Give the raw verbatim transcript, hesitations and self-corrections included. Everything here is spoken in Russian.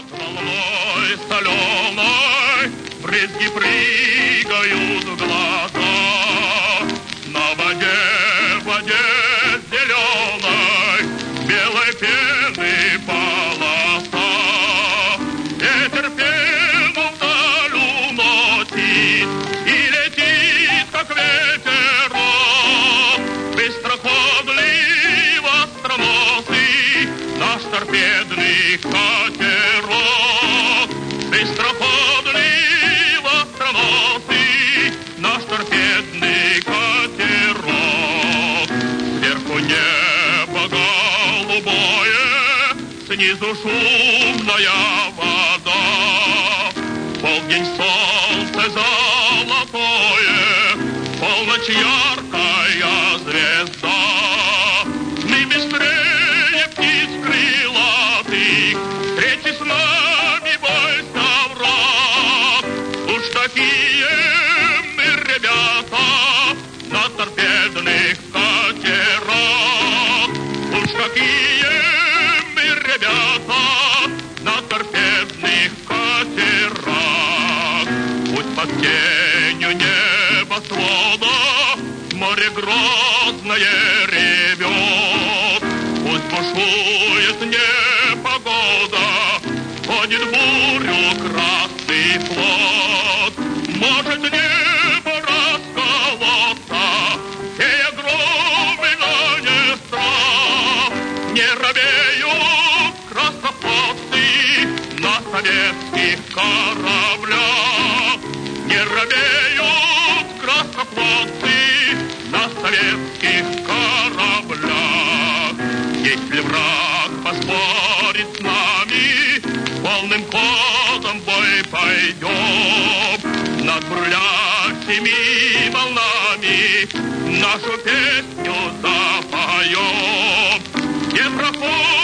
Над волной соленой брызги прыгают в глаза. На воде, в воде зеленой белой пены полоса. Ветер пену вдаль уносит и летит, как ветерок. Быстроходный остроносый наш торпедный катерок. Быстроходный остроносый наш торпедный катерок. Сверху небо голубое, снизу шумная вода. Полдень солнце золотое, полночь яркая звезда. Мы быстрее птиц крылатых, встречи с нами бойся враг. Уж такие мы ребята на торпедных катерах. Уж какие мы ребята на торпедных катерах. Пусть под тенью небосвода море грозное ревет. Пусть бушует непогода, ходит бурю красный флот. Может небо расколоться, сея громы на нестрах. Не робеют краснофлотцы на советских кораблях. Не робеют краснофлотцы на советских кораблях. Если враг поспорит с нами, полным ходом бой пойдем. Над бурлящими волнами нашу песню запоем. Не проходит